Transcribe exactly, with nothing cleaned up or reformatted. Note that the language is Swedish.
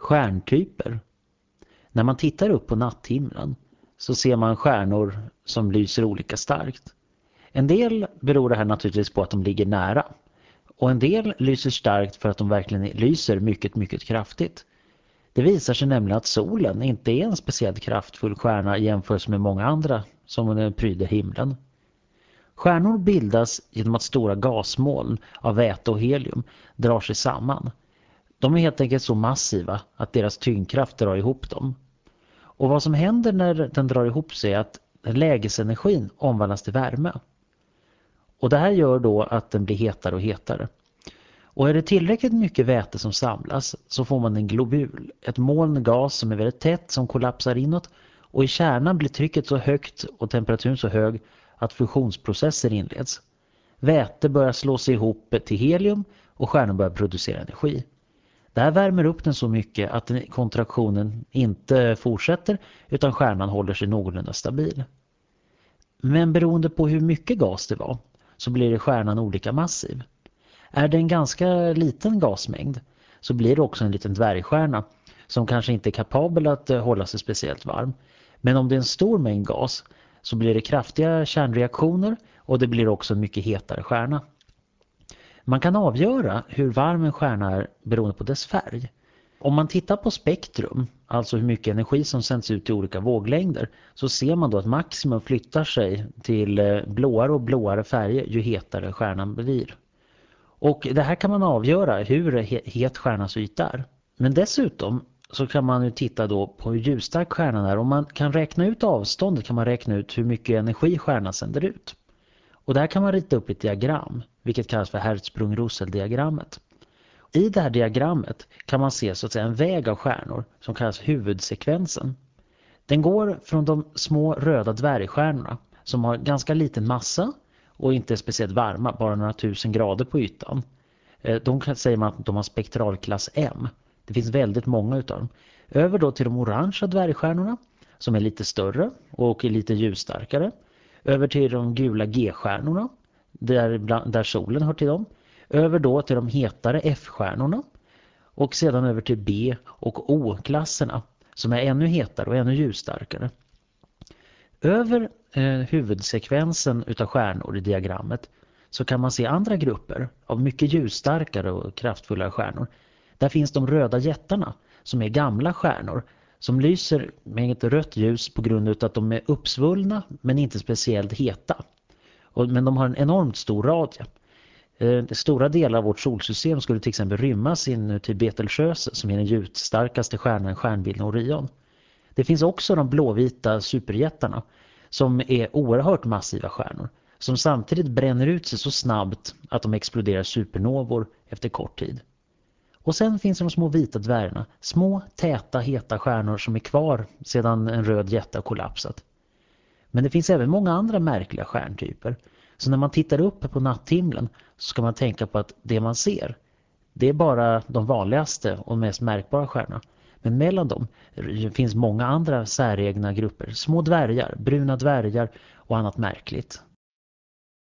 stjärntyper. När man tittar upp på natthimlen så ser man stjärnor som lyser olika starkt. En del beror det här naturligtvis på att de ligger nära. Och en del lyser starkt för att de verkligen lyser mycket, mycket kraftigt. Det visar sig nämligen att solen inte är en speciellt kraftfull stjärna jämfört med många andra som pryder himlen. Stjärnor bildas genom att stora gasmoln av väte och helium drar sig samman. De är helt enkelt så massiva att deras tyngdkraft drar ihop dem. Och vad som händer när den drar ihop sig är att lägesenergin omvandlas till värme. Och det här gör då att den blir hetare och hetare. Och är det tillräckligt mycket väte som samlas så får man en globul, ett moln gas som är väldigt tätt som kollapsar inåt, och i kärnan blir trycket så högt och temperaturen så hög att fusionsprocesser inleds. Väte börjar slå sig ihop till helium och stjärnan börjar producera energi. Det här värmer upp den så mycket att kontraktionen inte fortsätter utan stjärnan håller sig någorlunda stabil. Men beroende på hur mycket gas det var så blir det stjärnan olika massiv. Är det en ganska liten gasmängd så blir det också en liten dvärgstjärna som kanske inte är kapabel att hålla sig speciellt varm. Men om det är en stor mängd gas så blir det kraftiga kärnreaktioner och det blir också en mycket hetare stjärna. Man kan avgöra hur varm en stjärna är beroende på dess färg. Om man tittar på spektrum, alltså hur mycket energi som sänds ut i olika våglängder, så ser man då att maximum flyttar sig till blåare och blåare färger ju hetare stjärnan blir. Och det här kan man avgöra hur het stjärnans yta är. Men dessutom så kan man ju titta då på hur ljusstark stjärnan är. Om man kan räkna ut avståndet kan man räkna ut hur mycket energi stjärnan sänder ut. Och där kan man rita upp ett diagram, vilket kallas för Hertzsprung-Russell-diagrammet. I det här diagrammet kan man se så att säga en väg av stjärnor som kallas huvudsekvensen. Den går från de små röda dvärgstjärnorna som har ganska liten massa och inte är speciellt varma, bara några tusen grader på ytan. De kan säger man att de har spektralklass M. Det finns väldigt många utav dem. Över då till de orangea dvärgstjärnorna som är lite större och är lite ljusstarkare. Över till de gula G-stjärnorna där, där solen hör till dem. Över då till de hetare F-stjärnorna och sedan över till B- och O-klasserna som är ännu hetare och ännu ljusstarkare. Över eh, huvudsekvensen utav stjärnor i diagrammet så kan man se andra grupper av mycket ljusstarkare och kraftfulla stjärnor. Där finns de röda jättarna som är gamla stjärnor som lyser med ett rött ljus på grund av att de är uppsvullna men inte speciellt heta. Och, men de har en enormt stor radie. Eh, stora delar av vårt solsystem skulle till exempel rymmas inuti Betelgeuse som är den ljusstarkaste stjärnan, stjärnbilden Orion. Det finns också de blåvita superjättarna som är oerhört massiva stjärnor som samtidigt bränner ut sig så snabbt att de exploderar supernovor efter kort tid. Och sen finns de små vita dvärgarna, små, täta, heta stjärnor som är kvar sedan en röd jätte har kollapsat. Men det finns även många andra märkliga stjärntyper. Så när man tittar upp på natthimlen så ska man tänka på att det man ser, det är bara de vanligaste och mest märkbara stjärnorna. Men mellan dem finns många andra säregna grupper, små dvärgar, bruna dvärgar och annat märkligt.